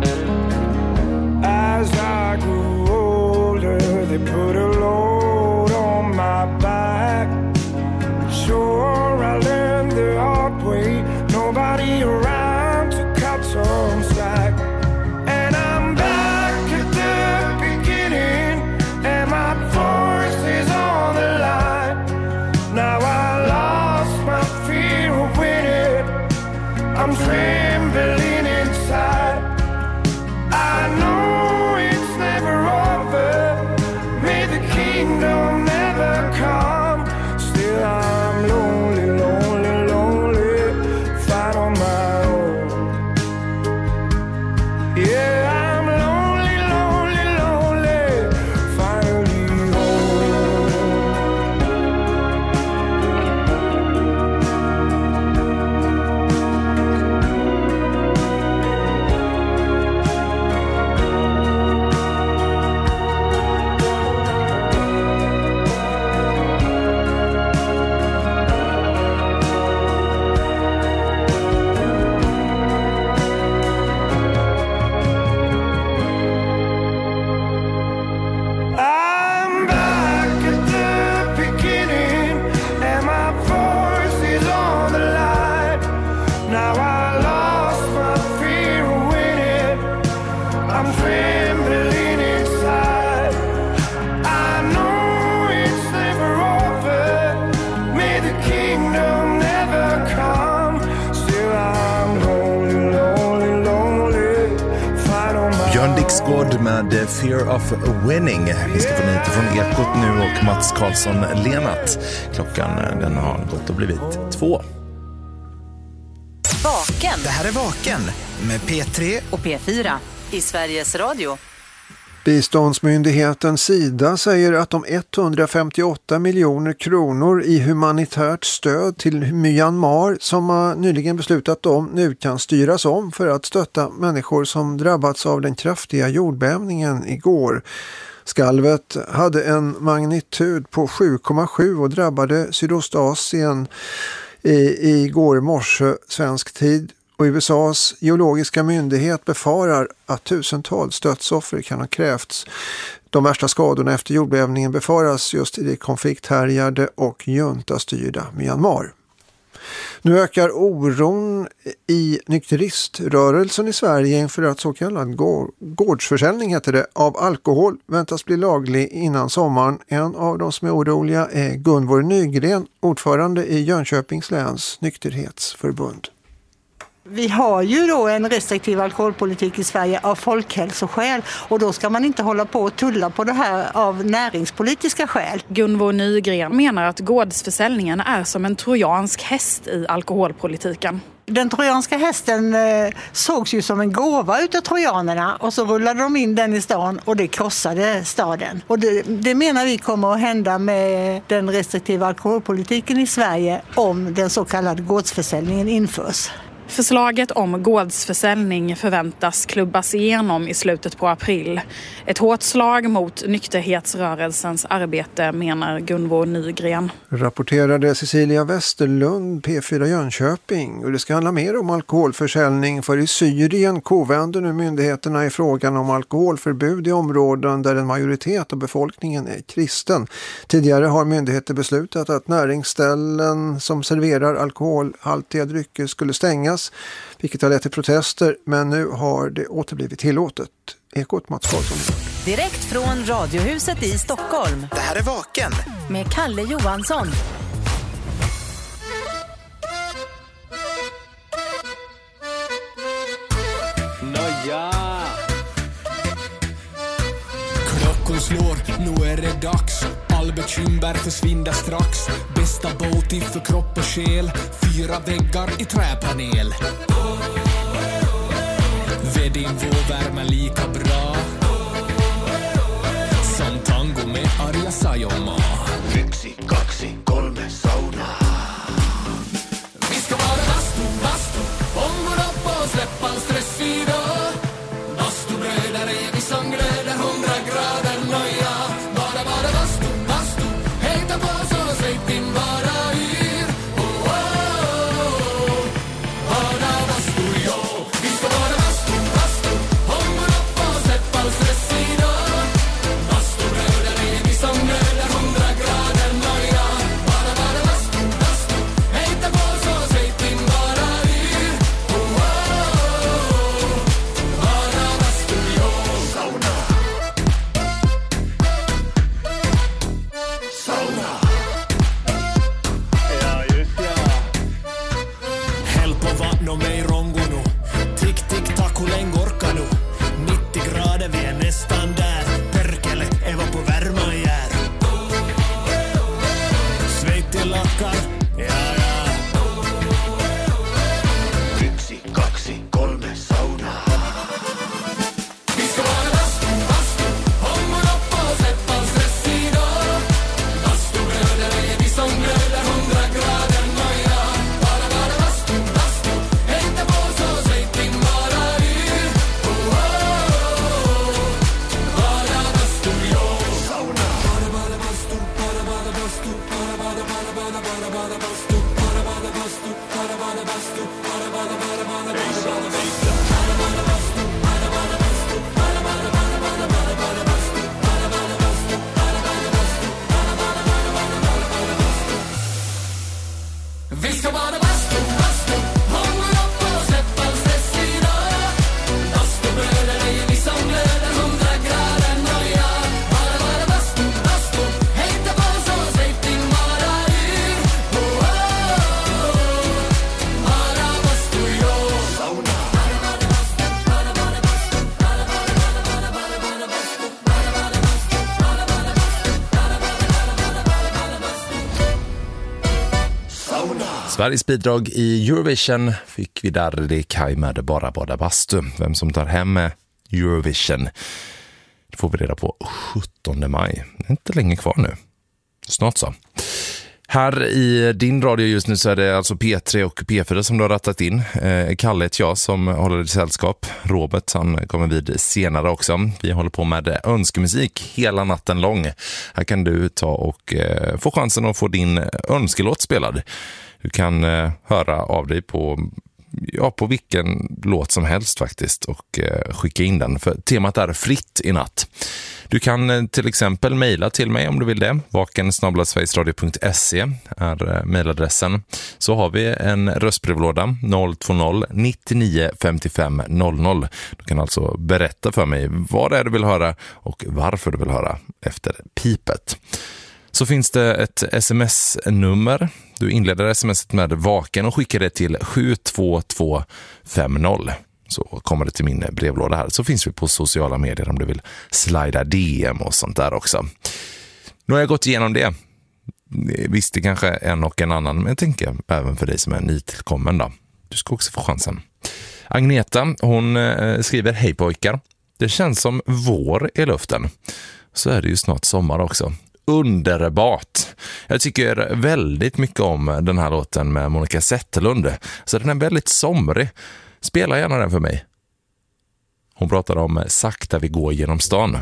As I grew older, they put a load on my back. Sure, I learned the hard way, nobody around to cut some slack. And I'm back at the beginning, and my voice is on the line. Now I lost my fear of winning, I'm trembling inside. I know it's never over, may the kingdom never come. Still I'm lonely, lonely, lonely, fight on my own. Yeah, I'm lonely, lonely, lonely, finally I'm back at the beginning, and my voice is on the line. Now I lost my fear of winning, I'm trembling inside. I know it's never over, may the kingdom never come. Still I'm lonely, lonely, lonely, fight on my
Björn Dixgård med Fear of Winning. Vi ska få nyheter från Ekot nu och Mats Karlsson Lenat. Klockan den har gått och blivit två.
Vaken.
Det här är Vaken med P tre
och P fyra i Sveriges Radio.
Biståndsmyndigheten Sida säger att de etthundrafemtioåtta miljoner kronor i humanitärt stöd till Myanmar som man nyligen beslutat om nu kan styras om för att stötta människor som drabbats av den kraftiga jordbävningen igår. Skalvet hade en magnitud på sju komma sju och drabbade Sydostasien i, igår morse svensk tid. Och U S A:s geologiska myndighet befarar att tusentals dödsoffer kan ha krävts. De värsta skadorna efter jordbävningen befaras just i det konflikthärjade och juntastyrda Myanmar. Nu ökar oron i nykteriströrelsen i Sverige inför att så kallad gårdsförsäljning heter det, av alkohol väntas bli laglig innan sommaren. En av de som är oroliga är Gunvor Nygren, ordförande i Jönköpings läns nykterhetsförbund.
Vi har ju då en restriktiv alkoholpolitik i Sverige av folkhälsoskäl och då ska man inte hålla på och tulla på det här av näringspolitiska skäl.
Gunvor Nygren menar att gårdsförsäljningen är som en trojansk häst i alkoholpolitiken.
Den trojanska hästen eh, sågs ju som en gåva utav trojanerna och så rullade de in den i stan och det krossade staden. Och det, det menar vi kommer att hända med den restriktiva alkoholpolitiken i Sverige om den så kallade gårdsförsäljningen införs.
Förslaget om gårdsförsäljning förväntas klubbas igenom i slutet på april. Ett hårt slag mot nykterhetsrörelsens arbete, menar Gunvor Nygren.
Rapporterade Cecilia Westerlund, P fyra Jönköping. Och det ska handla mer om alkoholförsäljning, för i Syrien kovänder nu myndigheterna i frågan om alkoholförbud i områden där en majoritet av befolkningen är kristen. Tidigare har myndigheter beslutat att näringsställen som serverar alkoholhaltiga drycker skulle stängas, vilket har lett till protester, men nu har det återblivit tillåtet. Ekot Mats Karlsson.
Direkt från Radiohuset i Stockholm.
Det här är Vaken
med Kalle Johansson.
Nåja. Klockan slår, nu är det dags. All bekymmer försvinner strax. Bästa båt för kropp och själ. Fyra väggar i träpanel. Ved din vårvärme lika bra som tango med Arja Saijonmaa. Yksi, kaksi, kolme, sauna. Vi ska vara bastu, bastu. Ångon upp och släpp all stress idag. Bastubröder är vi som glöder hundra grader nöja. Bara, bara bastu, bastu. Hejta på så släpp din bara yr. Oh, oh, oh. Bara bastu, ja. Vi ska vara bastu, bastu. Ångon upp och släpp all stress idag. Bastubröder är vi som glöder hundra grader nöja. Bara, bara bastu, bastu. Hejta på så släpp din bara yr. Oh, oh, oh. Bara bastu, ja. Sauna. Sauna. Ja, just ja. Häll på vatten och mig rongo nu. Tick, tick, tack, hur länge orkar nu? nittio grader, vi är nästan där. Perkele, Eva på värma jär. Sveitti lakkar, ja, ja. Yksi, kaksi, kolme, sauna. Vi ska vara bastu, bastu. Ångon upp och släpp all stress idag. Bastubröder är vi som glöder hundra grader nöja. Bara, bara bastu, bastu. Hejta på så släpp din bara yr. Oh, oh, oh. Bara bastu, ja. Sauna. Bara, bara bastu, bara, bara bastu. Bara, bara, bara, bara, bara, bara bastu. Bara, bara bastu, bara, bara bastu. Bara, bara, bara, bara, bara, bara bastu. Bara, bara bastu, bara, bara bastu. Bara, bara, bara, bara, bara, bara bastu. Bara, bara bastu, bara, bara bastu. Bara, bara, bara, bara, bara, bara bastu. Vi ska bara bastu, bastu. Ångon upp och släpp all stress idag. Bastubröder är vi som glöder hundra grader nöja. Bara, bara bastu, bastu. Hejta på så släpp din bara yr. Oh, oh, oh. Bara bastu, ja. Sauna. Bara, bara bastu, bara, bara bastu. Bara, bara, bara, bara, bara, bara bastu. Bara, bara bastu, bara, bara bastu. Bara, bara, bara, bara, bara, bara bastu. Sauna.
Sveriges bidrag i Eurovision fick vi där, det är Kaj med Bara Bada Bastu. Vem som tar hem Eurovision, det får vi reda på sjuttonde maj. Det är inte länge kvar nu. Snart så. Här i din radio just nu så är det alltså P tre och P fyra som du har rattat in. Eh, Kalle heter jag som håller i sällskap. Robert, han kommer vid senare också. Vi håller på med önskemusik hela natten lång. Här kan du ta och eh, få chansen att få din önskelåt spelad. Du kan eh, höra av dig på, ja, på vilken låt som helst faktiskt och eh, skicka in den. För temat är fritt i natt. Du kan eh, till exempel mejla till mig om du vill det. vaken snabel-a sverigesradio punkt se är eh, mejladressen. Så har vi en röstbrevlåda noll två noll nittionio femtiofem noll noll. Du kan alltså berätta för mig vad det är du vill höra och varför du vill höra efter pipet. Så finns det ett sms-nummer. Du inleder smset med Vaken och skickar det till sju två två fem noll. Så kommer det till min brevlåda här. Så finns vi på sociala medier om du vill slida D M och sånt där också. Nu har jag gått igenom det. Visst, det kanske en och en annan, men jag tänker även för dig som är nytillkommen då. Du ska också få chansen. Agneta, hon skriver: hej pojkar. Det känns som vår i luften. Så är det ju snart sommar också. underbart. Jag tycker väldigt mycket om den här låten med Monica Zetterlund. Så den är väldigt somrig. Spela gärna den för mig. Hon pratar om Sakta vi går genom stan.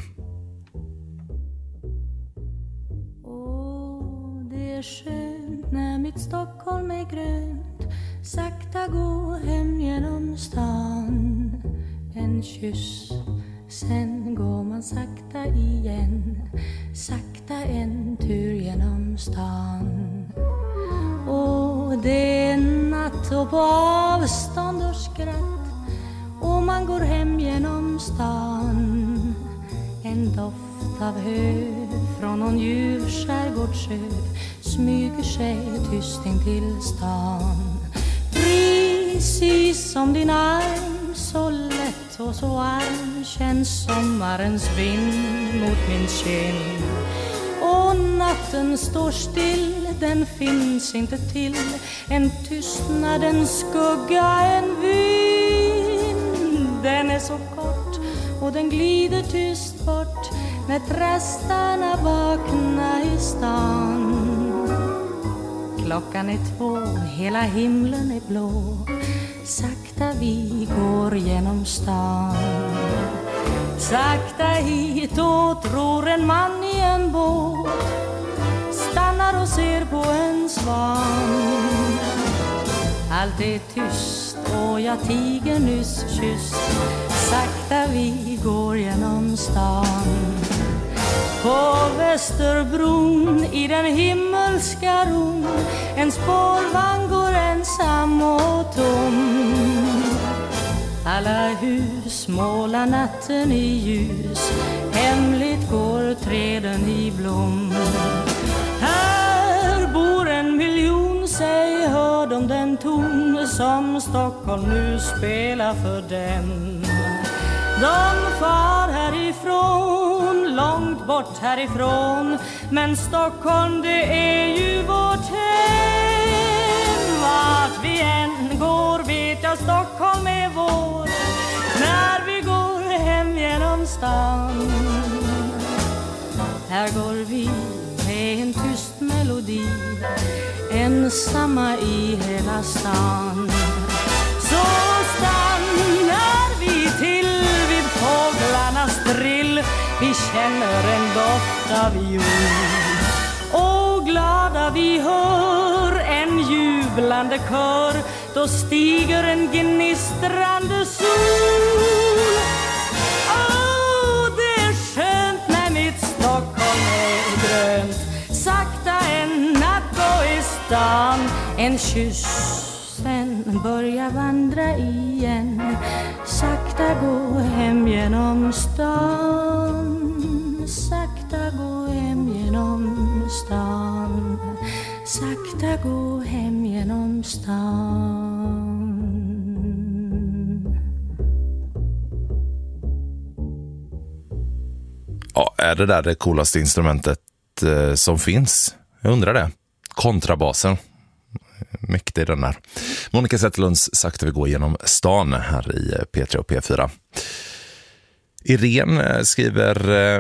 Åh, det är skönt när mitt Stockholm är grönt. Sakta gå hem genom stan. En kyss, sen går man sakta igen. Sakta en tur genom stan. Och det är natt och på avstånd och skratt. Och man går hem genom stan. En doft av hö från någon ljuv skärgårdssjö smyger sig tyst in till stan. Precis som din arm, så lätt och så varm känns sommarens vind mot min kind. Och natten står still, den finns inte till. En tystnad, en skugga, en vind. Den är så kort och den glider tyst bort när trastarna vaknar i stan. Klockan är två, hela himlen är blå. Sakta vi går genom stan. Sakta hit och tror en man i en båt stannar och ser på en svan. Allt är tyst och jag tiger nyss kysst. Sakta vi går genom stan. På Västerbron i den himmelska ron en spårvagn går ensam och tom. Alla hus målar natten i ljus. Hemligt går träden i blom. Här bor en miljon, säg hör de den ton som Stockholm nu spelar för dem. De far härifrån, långt bort härifrån. Men Stockholm det är ju vårt hem. Vart vi än går vet jag Stockholm är vår. När vi går hem genom stan. Här går vi med en tyst melodi, ensamma i hela stan. Så stannar vi till vid fåglarnas drill. Vi känner en doft av jord. Och glada vi hör en jublande kör. Då stiger en gnistrande sol. Åh, det är skönt när mitt Stockholm är grönt. Sakta en natt gå i stan. En kyss, sen börja vandra igen. Sakta gå hem genom stan. Sakta gå hem genom stan. Sakta gå hem genom stan.
Ja, är det där det coolaste instrumentet eh, som finns? Jag undrar det. Kontrabasen. Mäktig den där. Monica Zetterlunds Sakta vi går genom stan här i P tre och P fyra. Irene skriver